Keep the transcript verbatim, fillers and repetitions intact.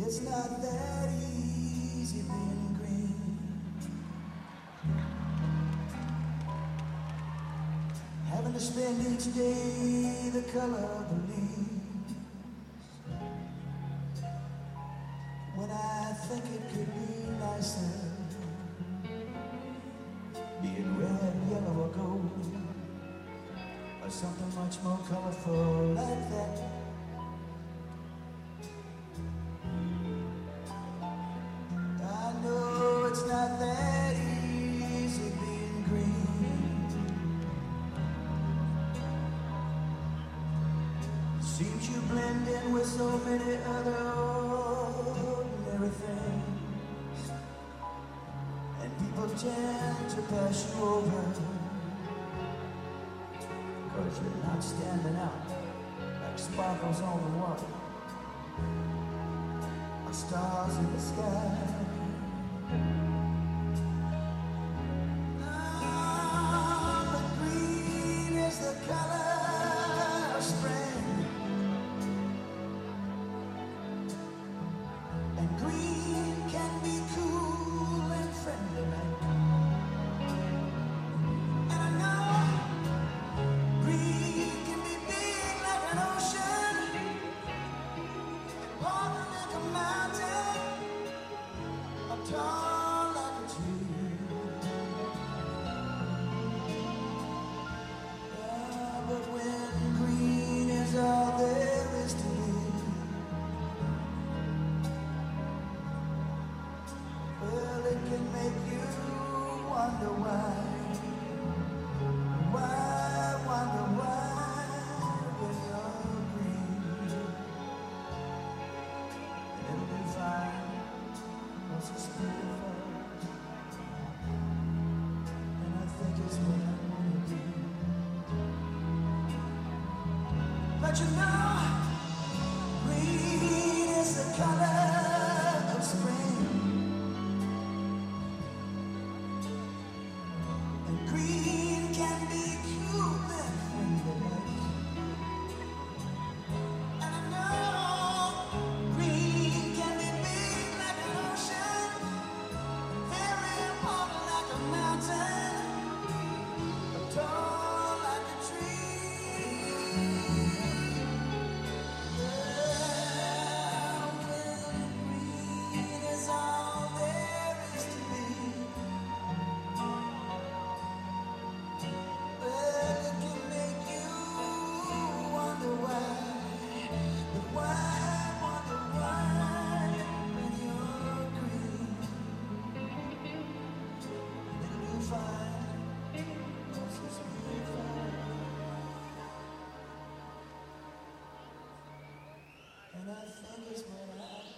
It's not that easy being green. Having to spend each day the color of the leaves. When I think it could be nicer, be it red, yellow, or gold, or something much more colorful like that. I know it's not that easy being green. Seems you blend in with so many other ordinary things, and people tend to pass you over, cause you're not standing out like sparkles on the water, or stars in the sky. Ah, but green is the color of spring, and green can be cool and friendly like. And I know green can be big like an ocean, important like a mountain, or tall like a tree. Ah, but when green is all there is to be, well, it can make you wonder why. Why, wonder why, when you're green. And it'll be fine, 'cause it's beautiful. And I think it's what I want to be. But you know, green is the color of spring. And green can be cute and friendly. And I know green can be big like an ocean, very important like a mountain, or tall like a tree. Well, when green is all there is to be, well, it can make you wonder why. But why, wonder why, when you're green. It'll be fine, 'cause it's beautiful. And I think it's what I